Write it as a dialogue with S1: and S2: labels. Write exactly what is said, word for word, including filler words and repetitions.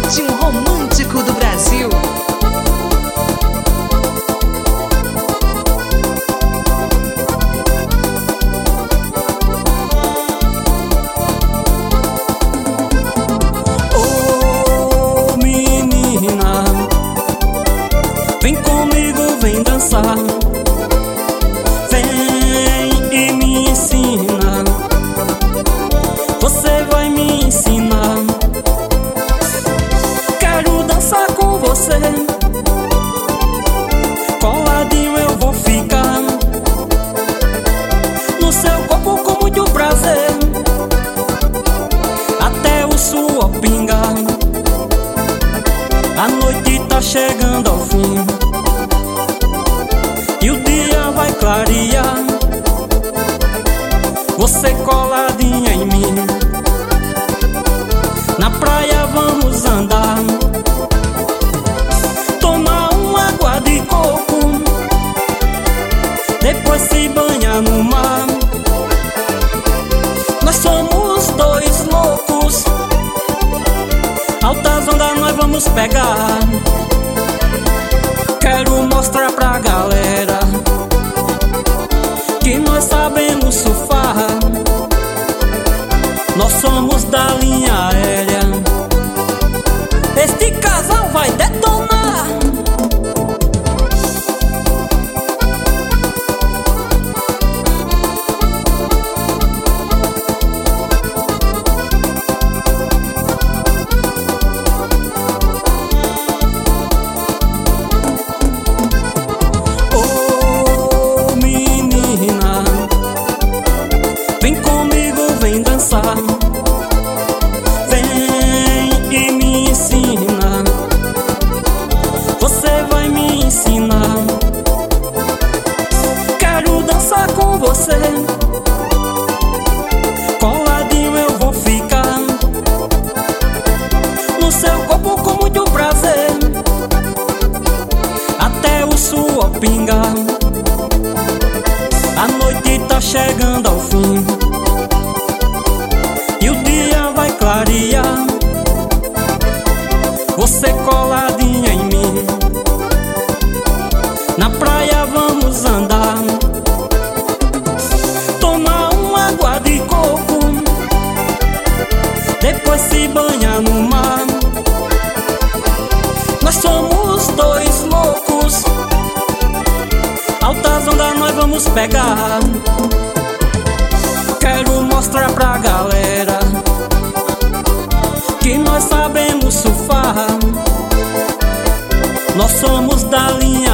S1: Radinho Romântico do Brasil.
S2: Ô menina, vem comigo, vem dançar. Vem e me ensina, você vai me ensinar. Quero dançar com você, coladinho eu vou ficar no seu corpo com muito prazer, até o suor pingar. A noite tá chegando ao fim e o dia vai clarear. Você coladinha em mim, na praia vamos andar, tomar uma água de coco, depois se banhar no mar. Nós somos dois loucos, altas ondas nós vamos pegar. Quero mostrar pra galera que nós sabemos surfar. Nós somos da linha aérea, este casal vai detonar. Ô menina, vem comigo, vem dançar. Vem e me ensina, você vai me ensinar. Quero dançar com você, coladinho eu vou ficar no seu corpo com muito prazer, até o suor pingar. A noite tá chegando ao fim e o dia vai clarear. Você coladinha em mim, na praia vamos andar, tomar uma água de coco, depois se banhar no mar. Nós somos dois loucos, altas ondas nós vamos pegar. Quero mostrar pra galera que nós sabemos surfar. Nós somos da linha